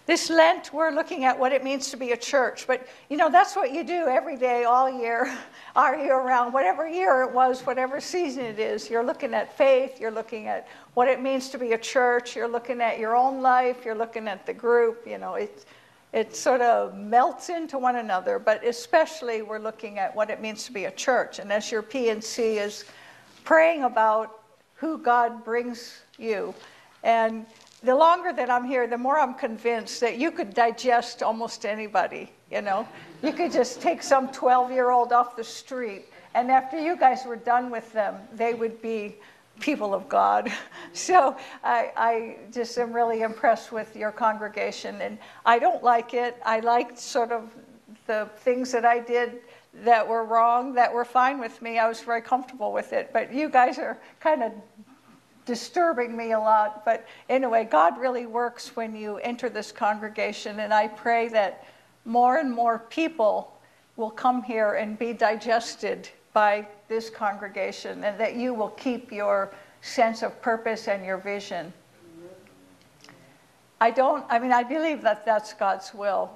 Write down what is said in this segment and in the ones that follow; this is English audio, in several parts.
This Lent, we're looking at what it means to be a church. But, you know, that's what you do every day, all year, all year round. Whatever year it was, whatever season it is, you're looking at faith, you're looking at what it means to be a church, you're looking at your own life, you're looking at the group. You know, it sort of melts into one another. But especially, we're looking at what it means to be a church. And as your P&C is praying about who God brings you. And the longer that I'm here, the more I'm convinced that you could digest almost anybody, you know. You could just take some 12-year-old off the street, and after you guys were done with them, they would be people of God. So I just am really impressed with your congregation, and I don't like it. I liked sort of the things that I did that were wrong, that were fine with me. I was very comfortable with it, but you guys are kind of disturbing me a lot. But anyway, God really works when you enter this congregation, and I pray that more and more people will come here and be digested by this congregation, and that you will keep your sense of purpose and your vision. I believe that that's God's will.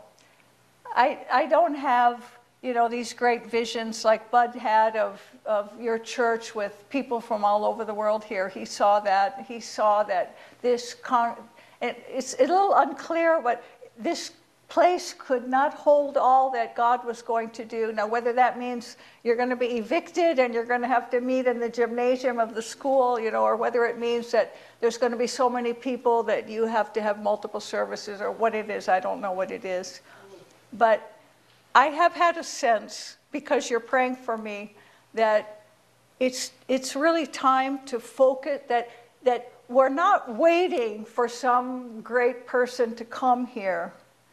I don't have, you know, these great visions like Bud had of your church with people from all over the world here. He saw that this it's a little unclear, but this place could not hold all that God was going to do. Now, whether that means you're going to be evicted and you're going to have to meet in the gymnasium of the school, you know, or whether it means that there's going to be so many people that you have to have multiple services, or what it is, I don't know what it is. But I have had a sense, because you're praying for me, that it's really time to focus, that we're not waiting for some great person to come here,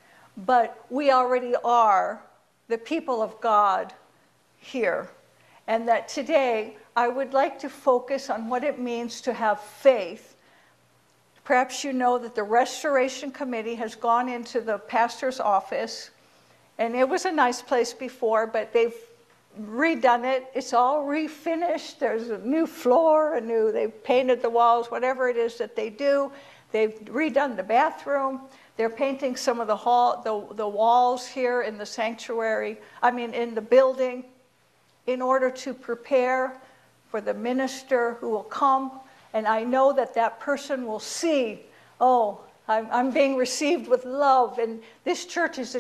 but we already are the people of God here. And that today I would like to focus on what it means to have faith. Perhaps you know that the Restoration Committee has gone into the pastor's office, and it was a nice place before, but they've redone it. It's all refinished. There's a new floor, they've painted the walls, whatever it is that they do. They've redone the bathroom. They're painting some of the walls here in the sanctuary, in the building, in order to prepare for the minister who will come. And I know that that person will see, oh, I'm being received with love. And this church is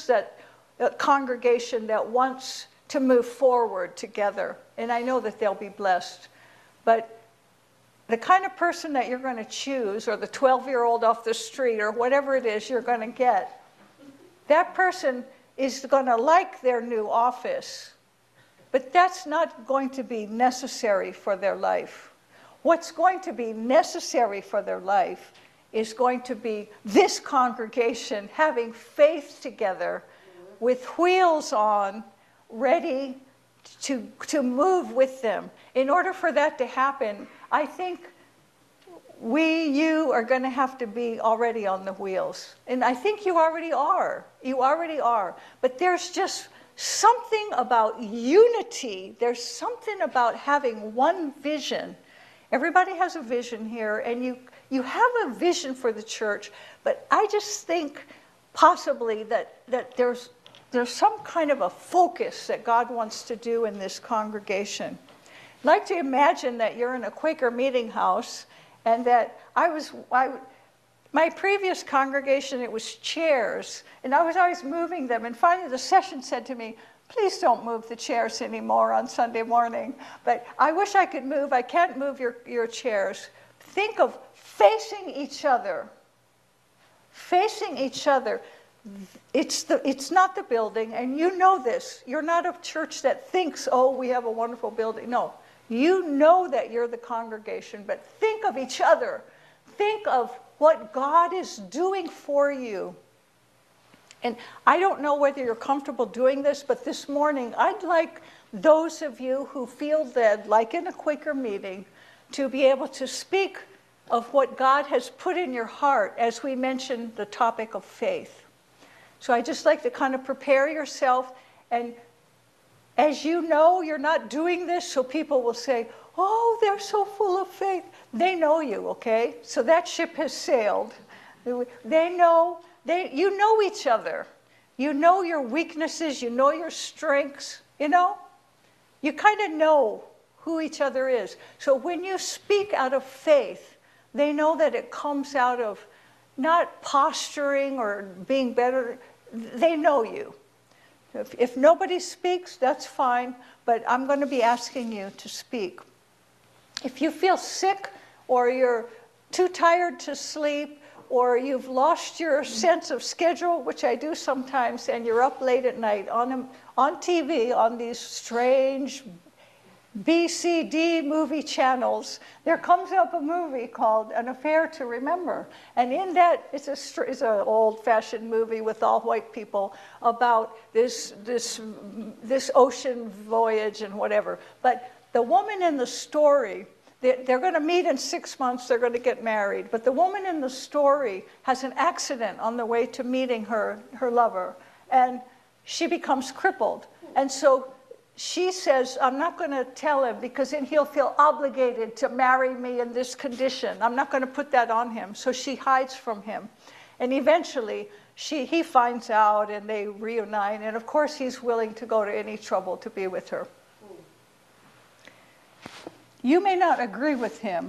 a congregation that wants to move forward together. And I know that they'll be blessed. But the kind of person that you're going to choose, or the 12-year-old off the street, or whatever it is you're going to get, that person is going to like their new office. But that's not going to be necessary for their life. What's going to be necessary for their life is going to be this congregation having faith together with wheels on, ready to move with them. In order for that to happen, I think you are going to have to be already on the wheels. And I think you already are. You already are. But there's just something about unity. There's something about having one vision. Everybody has a vision here, and you have a vision for the church, but I just think possibly that there's some kind of a focus that God wants to do in this congregation. I'd like to imagine that you're in a Quaker meeting house, and that my previous congregation, it was chairs, and I was always moving them, and finally the session said to me, please don't move the chairs anymore on Sunday morning. But I wish I could move. I can't move your chairs. Think of facing each other. Facing each other. It's not the building, and you know this. You're not a church that thinks, oh, we have a wonderful building. No, you know that you're the congregation, but think of each other. Think of what God is doing for you. And I don't know whether you're comfortable doing this, but this morning I'd like those of you who feel led, like in a Quaker meeting, to be able to speak of what God has put in your heart as we mentioned the topic of faith. So I just like to kind of prepare yourself, and as you know, you're not doing this so people will say, oh, they're so full of faith. They know you, okay? So that ship has sailed. They know You know each other. You know your weaknesses, you know your strengths, you know? You kind of know who each other is. So when you speak out of faith, they know that it comes out of not posturing or being better. They know you. If nobody speaks, that's fine, but I'm going to be asking you to speak. If you feel sick or you're too tired to sleep or you've lost your sense of schedule, which I do sometimes, and you're up late at night on TV on these strange BCD movie channels, there comes up a movie called An Affair to Remember. And in that, it's an old-fashioned movie with all white people about this ocean voyage and whatever. But the woman in the story, they're going to meet in 6 months, they're going to get married. But the woman in the story has an accident on the way to meeting her lover, and she becomes crippled. And so she says, I'm not going to tell him because then he'll feel obligated to marry me in this condition. I'm not going to put that on him. So she hides from him. And eventually, he finds out and they reunite. And of course, he's willing to go to any trouble to be with her. You may not agree with him,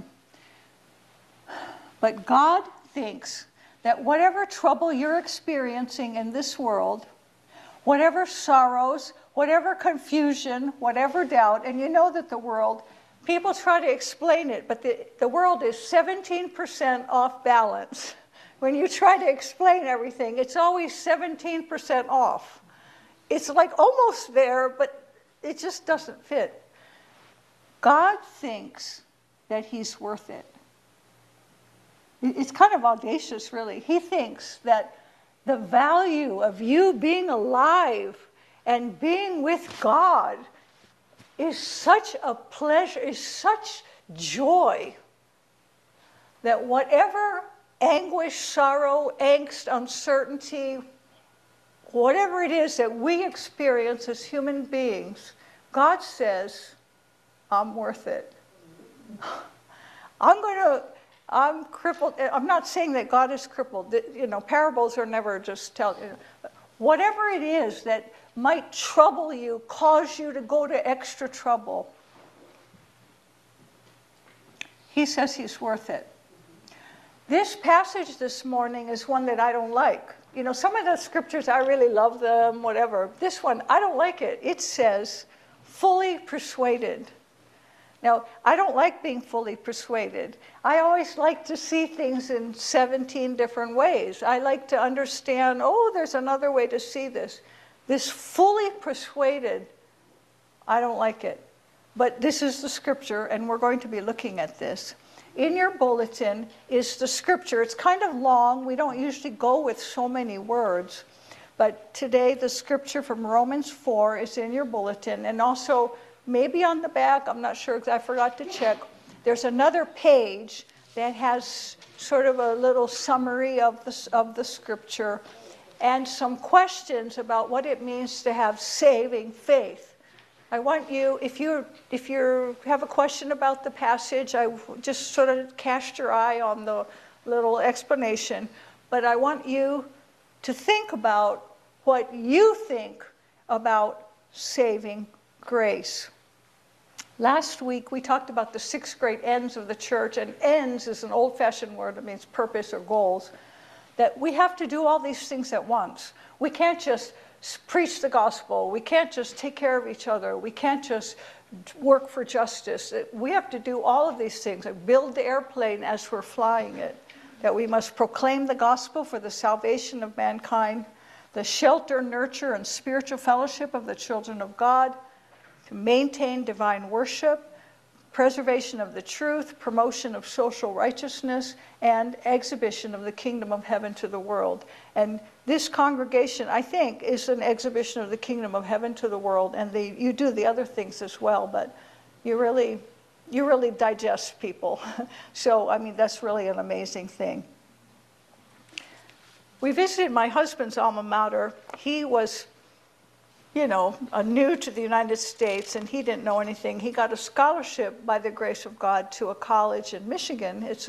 but God thinks that whatever trouble you're experiencing in this world, whatever sorrows, whatever confusion, whatever doubt, and you know that the world, people try to explain it, but the world is 17% off balance. When you try to explain everything, it's always 17% off. It's like almost there, but it just doesn't fit. God thinks that he's worth it. It's kind of audacious, really. He thinks that the value of you being alive and being with God is such a pleasure, is such joy, that whatever anguish, sorrow, angst, uncertainty, whatever it is that we experience as human beings, God says, I'm worth it. I'm crippled. I'm not saying that God is crippled. You know, parables are never just tell. Whatever it is that might trouble you, cause you to go to extra trouble, he says he's worth it. This passage this morning is one that I don't like. You know, some of the scriptures, I really love them, whatever. This one, I don't like it. It says, fully persuaded. Now, I don't like being fully persuaded. I always like to see things in 17 different ways. I like to understand, oh, there's another way to see this. This fully persuaded, I don't like it. But this is the scripture, and we're going to be looking at this. In your bulletin is the scripture. It's kind of long. We don't usually go with so many words. But today, the scripture from Romans 4 is in your bulletin. And also, maybe on the back, I'm not sure because I forgot to check, there's another page that has sort of a little summary of the scripture and some questions about what it means to have saving faith. I want you, if you have a question about the passage, I just sort of cast your eye on the little explanation, but I want you to think about what you think about saving grace. Last week, we talked about the 6 great ends of the church, and ends is an old-fashioned word that means purpose or goals, that we have to do all these things at once. We can't just preach the gospel. We can't just take care of each other. We can't just work for justice. We have to do all of these things, like build the airplane as we're flying it, that we must proclaim the gospel for the salvation of mankind, the shelter, nurture, and spiritual fellowship of the children of God, to maintain divine worship, preservation of the truth, promotion of social righteousness, and exhibition of the kingdom of heaven to the world. And this congregation, I think, is an exhibition of the kingdom of heaven to the world, and you do the other things as well, but you really digest people. So, I mean, that's really an amazing thing. We visited my husband's alma mater. He was, new to the United States, and he didn't know anything. He got a scholarship by the grace of God to a college in Michigan. It's a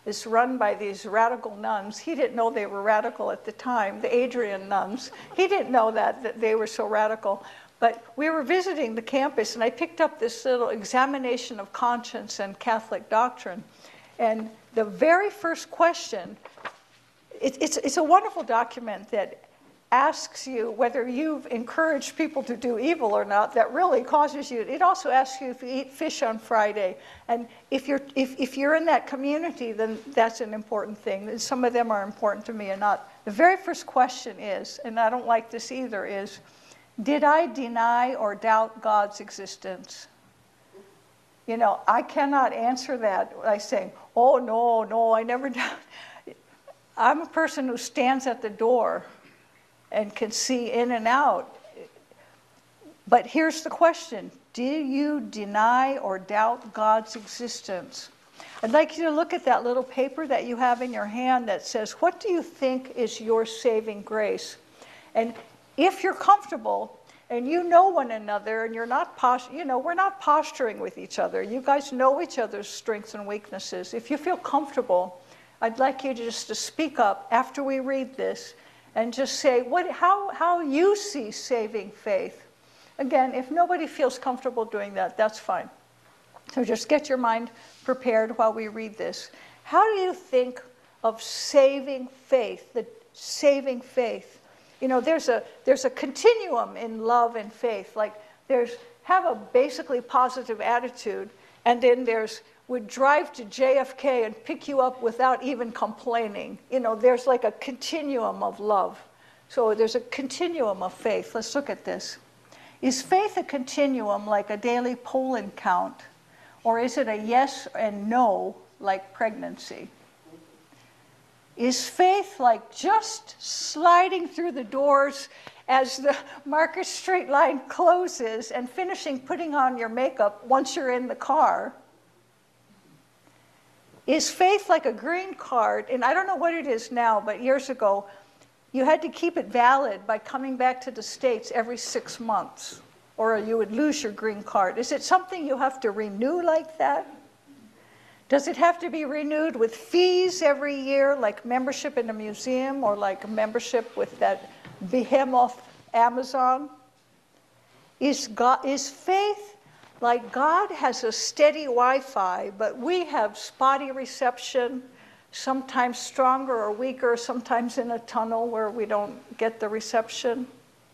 is run by these radical nuns. He didn't know they were radical at the time, the Adrian nuns. He didn't know that they were so radical. But we were visiting the campus, and I picked up this little examination of conscience and Catholic doctrine. And the very first question, it's a wonderful document that asks you whether you've encouraged people to do evil or not. That really causes you. It also asks you if you eat fish on Friday, and if you're in that community, then that's an important thing. And some of them are important to me and not. The very first question is, and I don't like this either, is, did I deny or doubt God's existence? You know, I cannot answer that by saying, oh, no, I never doubt. I'm a person who stands at the door and can see in and out. But here's the question. Do you deny or doubt God's existence? I'd like you to look at that little paper that you have in your hand that says, what do you think is your saving grace? And if you're comfortable and you know one another and you're not, we're not posturing with each other. You guys know each other's strengths and weaknesses. If you feel comfortable, I'd like you just to speak up after we read this and just say how you see saving faith. Again, if nobody feels comfortable doing that, that's fine. So just get your mind prepared while we read this. How do you think of saving faith, the saving faith? You know, there's a continuum in love and faith. Like have a basically positive attitude, and then would drive to JFK and pick you up without even complaining. You know, there's like a continuum of love. So there's a continuum of faith. Let's look at this. Is faith a continuum like a daily pollen count? Or is it a yes and no like pregnancy? Is faith like just sliding through the doors as the Market Street line closes and finishing putting on your makeup once you're in the car? Is faith like a green card? And I don't know what it is now, but years ago, you had to keep it valid by coming back to the States every 6 months, or you would lose your green card. Is it something you have to renew like that? Does it have to be renewed with fees every year, like membership in a museum or like membership with that behemoth Amazon? Is faith like God has a steady Wi-Fi, but we have spotty reception, sometimes stronger or weaker, sometimes in a tunnel where we don't get the reception?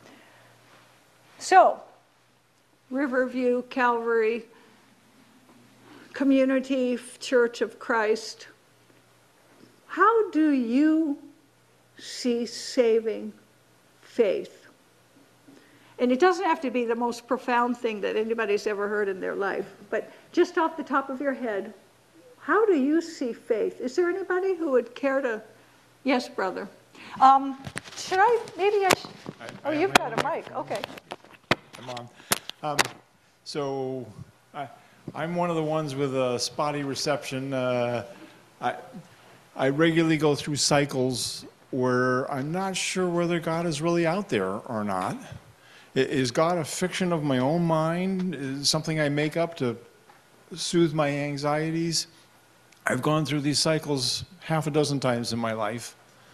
So, Riverview, Calvary, Community Church of Christ, how do you see saving faith? And it doesn't have to be the most profound thing that anybody's ever heard in their life, but just off the top of your head, how do you see faith? Is there anybody who would care to? Yes, brother. Should I? Maybe I should. Oh, you've got a mic. Okay. I'm on. So I'm one of the ones with a spotty reception. I regularly go through cycles where I'm not sure whether God is really out there or not. Is God a fiction of my own mind? Is it something I make up to soothe my anxieties? I've gone through these cycles half a dozen times in my life.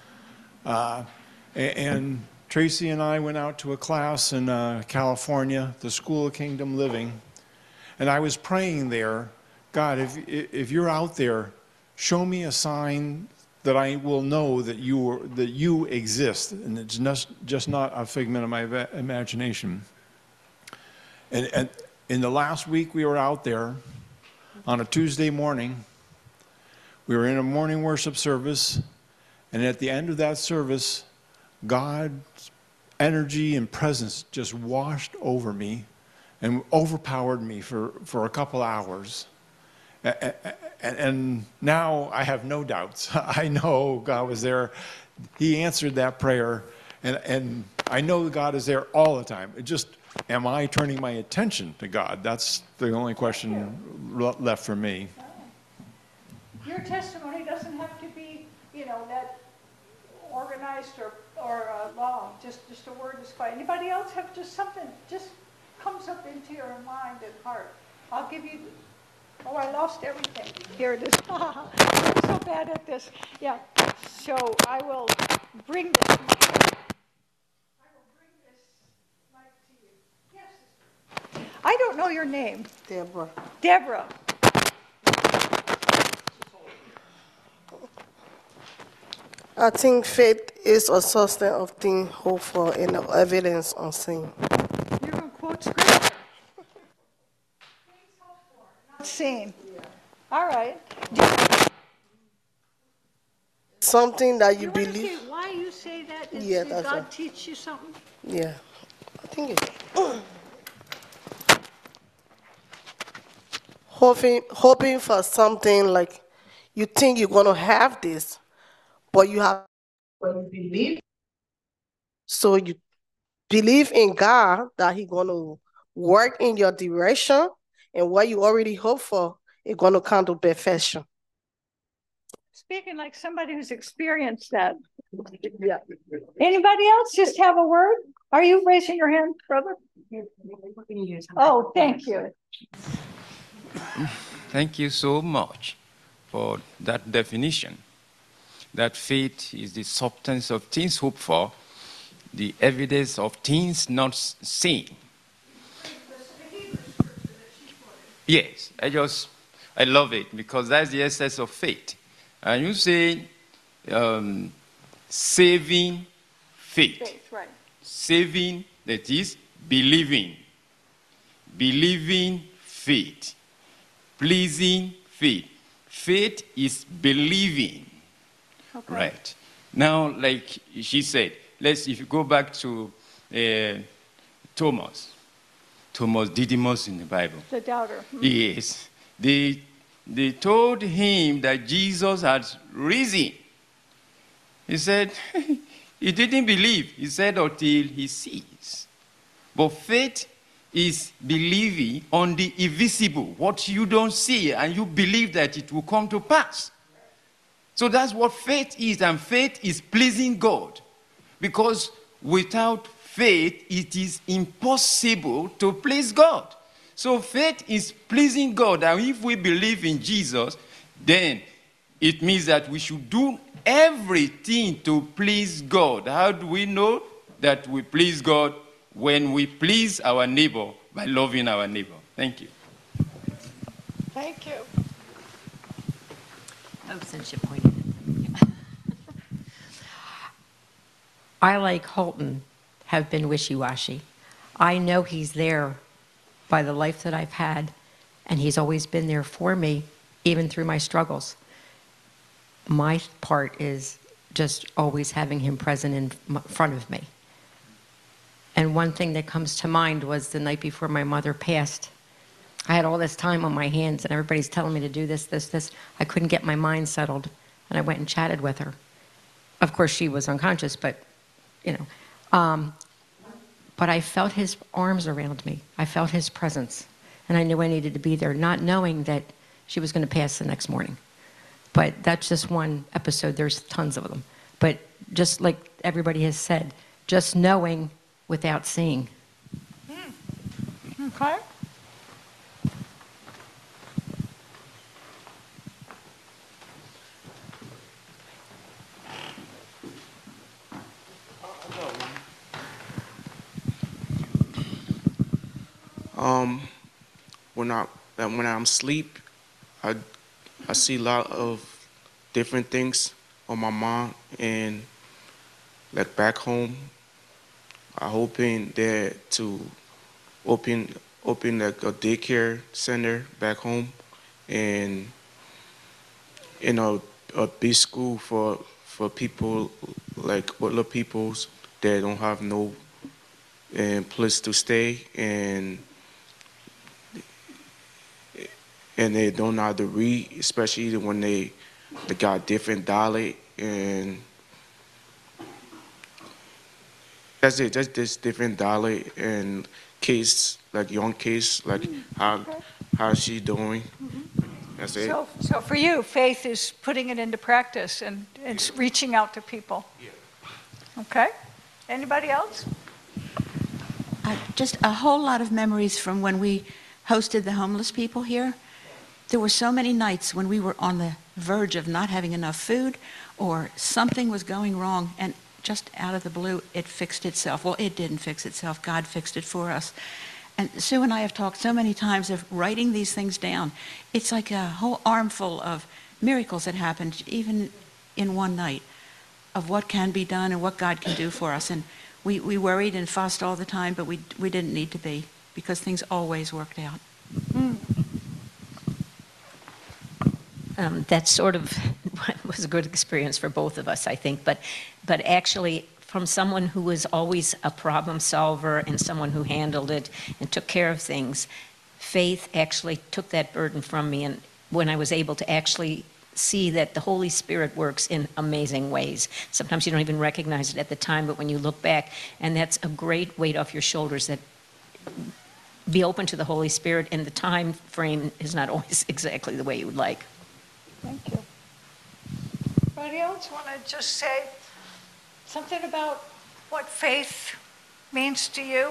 And Tracy and I went out to a class in California, the School of Kingdom Living, and I was praying there, God, if you're out there, show me a sign that I will know that you exist, and it's just not a figment of my imagination. And in the last week we were out there on a Tuesday morning. We were in a morning worship service, and at the end of that service, God's energy and presence just washed over me and overpowered me for a couple hours. And now I have no doubts. I know God was there. He answered that prayer, and I know God is there all the time. It just, am I turning my attention to God? That's the only question left for me. Your testimony doesn't have to be, that organized or long. Just a word is fine. Anybody else have just something just comes up into your mind and heart? I'll give you Oh, I lost everything. Here it is. I'm so bad at this. Yeah. So I will bring this mic. I will bring this mic to you. Yes, sister. I don't know your name. Deborah. Deborah. I think faith is a substance of things hoped for and the evidence unseen. You're going to quote scripture. Not seen. All right. Something that you You want to believe. see why you say that? Yeah, Did that's God right. teach you something? Yeah, I think it's hoping for something like you think you're gonna have this, but you have when you believe. So you believe in God that He's gonna work in your direction, and what you already hope for is gonna come to perfection. Speaking like somebody who's experienced that. Yeah. Anybody else just have a word? Are you raising your hand, brother? Oh, thank you. Thank you so much for that definition. That faith is the substance of things hoped for, the evidence of things not seen. Yes, I love it because that's the essence of faith. And you say saving faith. Faith, right. Saving, that is believing. Believing faith. Pleasing faith. Faith is believing. Okay. Right. Now, like she said, if you go back to Thomas Didymus in the Bible. The doubter. Yes. They told him that Jesus had risen. He said, he didn't believe. He said, until he sees. But faith is believing on the invisible, what you don't see, and you believe that it will come to pass. So that's what faith is, and faith is pleasing God. Because without faith, it is impossible to please God. So faith is pleasing God, and if we believe in Jesus, then it means that we should do everything to please God. How do we know that we please God? When we please our neighbor by loving our neighbor. Thank you. Thank you. Oh, since you pointed it. I, like Holton, have been wishy-washy. I know he's there by the life that I've had, and he's always been there for me, even through my struggles. My part is just always having him present in front of me. And one thing that comes to mind was the night before my mother passed. I had all this time on my hands, and everybody's telling me to do this, this, this. I couldn't get my mind settled, and I went and chatted with her. Of course, she was unconscious, but, you know. But I felt his arms around me. I felt his presence, and I knew I needed to be there, not knowing that she was going to pass the next morning. But that's just one episode. There's tons of them. But just like everybody has said, just knowing without seeing. Okay. When I'm asleep, I see a lot of different things on my mind, and like back home, I hoping there to open like a daycare center back home, and a big school for people like other peoples that don't have no place to stay, and they don't know how to read, especially when they got different dialect, and that's it. Just this different dialect and kids, like young kids, like how she doing. That's it. So for you, faith is putting it into practice and it's reaching out to people. Yeah. Okay. Anybody else? Just a whole lot of memories from when we hosted the homeless people here. There were so many nights when we were on the verge of not having enough food or something was going wrong, and just out of the blue, it fixed itself. Well, it didn't fix itself. God fixed it for us. And Sue and I have talked so many times of writing these things down. It's like a whole armful of miracles that happened even in one night of what can be done and what God can do for us. And we worried and fussed all the time, but we didn't need to be, because things always worked out. That sort of was a good experience for both of us, I think. But actually, from someone who was always a problem solver and someone who handled it and took care of things, faith actually took that burden from me. And when I was able to actually see that the Holy Spirit works in amazing ways. Sometimes you don't even recognize it at the time, but when you look back, and that's a great weight off your shoulders, that be open to the Holy Spirit, and the time frame is not always exactly the way you would like. Thank you. Anybody else want to just say something about what faith means to you?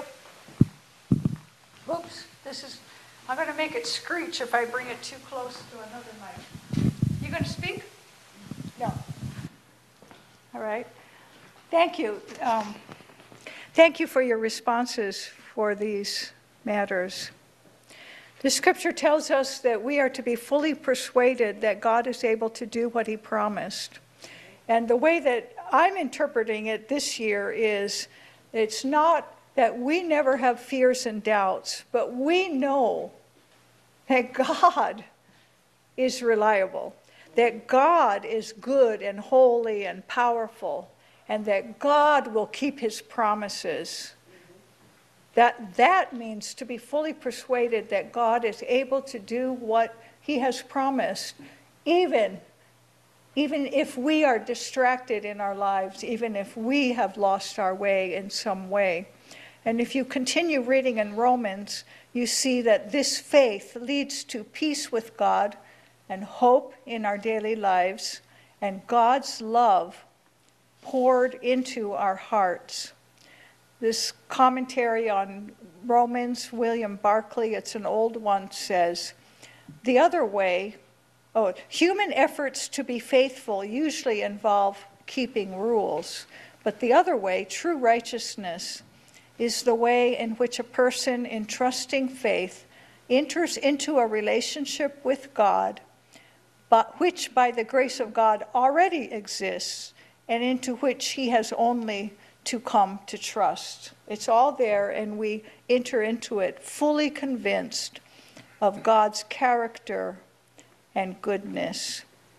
Oops, I'm going to make it screech if I bring it too close to another mic. You going to speak? No. All right. Thank you. Thank you for your responses for these matters. The scripture tells us that we are to be fully persuaded that God is able to do what he promised. And the way that I'm interpreting it this year is, it's not that we never have fears and doubts, but we know that God is reliable, that God is good and holy and powerful, and that God will keep his promises. That means to be fully persuaded that God is able to do what he has promised, even if we are distracted in our lives, even if we have lost our way in some way. And if you continue reading in Romans, you see that this faith leads to peace with God and hope in our daily lives, and God's love poured into our hearts. This commentary on Romans, William Barclay, it's an old one, says, the other way, human efforts to be faithful usually involve keeping rules, but the other way, true righteousness, is the way in which a person in trusting faith enters into a relationship with God, but which by the grace of God already exists, and into which he has only to come to trust. It's all there, and we enter into it fully convinced of God's character and goodness.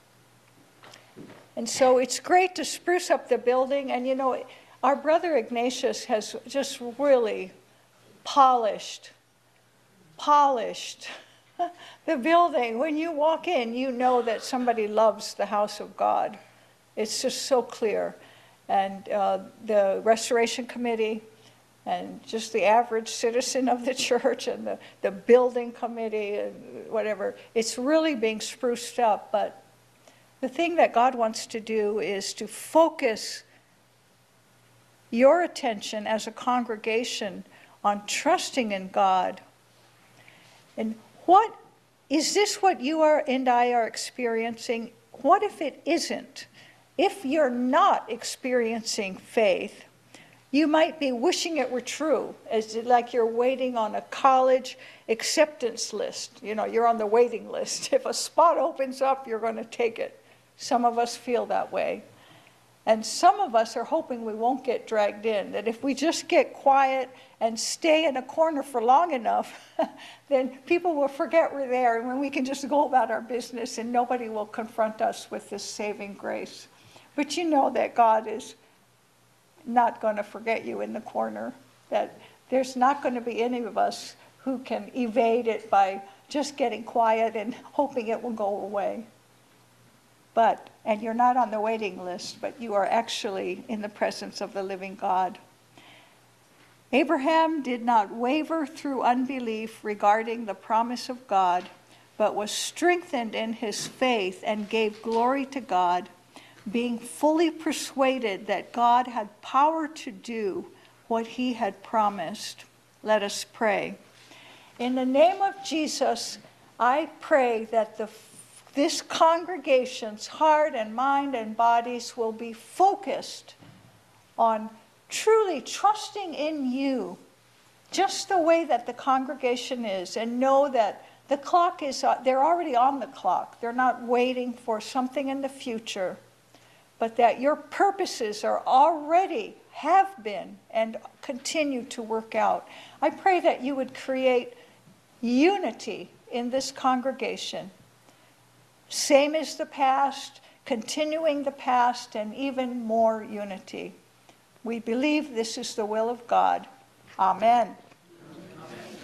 And so it's great to spruce up the building, and our brother Ignatius has just really polished the building. When you walk in, you know that somebody loves the house of God. It's just so clear. And the Restoration Committee, and just the average citizen of the church, and the building committee, and whatever, it's really being spruced up. But the thing that God wants to do is to focus your attention as a congregation on trusting in God. And is this what you and I are experiencing? What if it isn't? If you're not experiencing faith, you might be wishing it were true, like you're waiting on a college acceptance list. You're on the waiting list. If a spot opens up, you're going to take it. Some of us feel that way. And some of us are hoping we won't get dragged in, that if we just get quiet and stay in a corner for long enough, then people will forget we're there, and when we can just go about our business and nobody will confront us with this saving grace. But you know that God is not going to forget you in the corner, that there's not going to be any of us who can evade it by just getting quiet and hoping it will go away. And you're not on the waiting list, but you are actually in the presence of the living God. Abraham did not waver through unbelief regarding the promise of God, but was strengthened in his faith and gave glory to God, being fully persuaded that God had power to do what he had promised. Let us pray. In the name of Jesus, I pray that this congregation's heart and mind and bodies will be focused on truly trusting in you, just the way that the congregation is, and know that the clock is, they're already on the clock. They're not waiting for something in the future, but that your purposes are already, have been, and continue to work out. I pray that you would create unity in this congregation, same as the past, continuing the past, and even more unity. We believe this is the will of God. Amen.